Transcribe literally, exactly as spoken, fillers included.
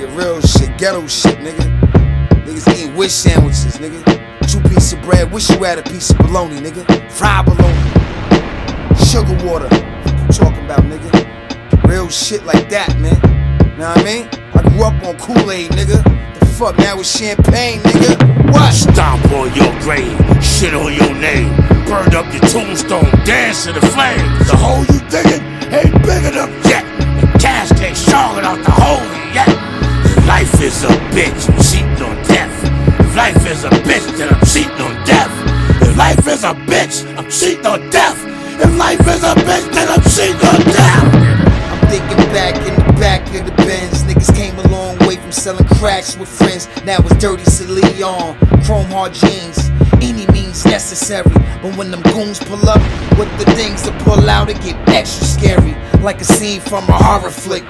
nigga, real shit, ghetto shit, nigga. Niggas eating wish sandwiches, nigga. Two pieces of bread, wish you had a piece of bologna, nigga. Fried bologna. Sugar water. What you talking about, nigga? Real shit like that, man. Know what I mean? I grew up on Kool-Aid, nigga. The fuck, now it's champagne, nigga. What? Stomp on your grave, shit on your name. Burned up your tombstone, dance to the flames. The hole you digging ain't big enough yet. The casket ain't strong enough to hold it yet. If life is a bitch, I'm cheating on death. If life is a bitch, then I'm cheating on death. If life is a bitch, I'm cheating on death. If life is a bitch, then I'm cheating on death. I'm thinking back in the back of the Benz. Niggas came a long way from selling cracks with friends. Now it's dirty Celine on chrome hard jeans. Any means necessary. But when them goons pull up with the things to pull out, it get extra scary. Like a scene from a horror flick.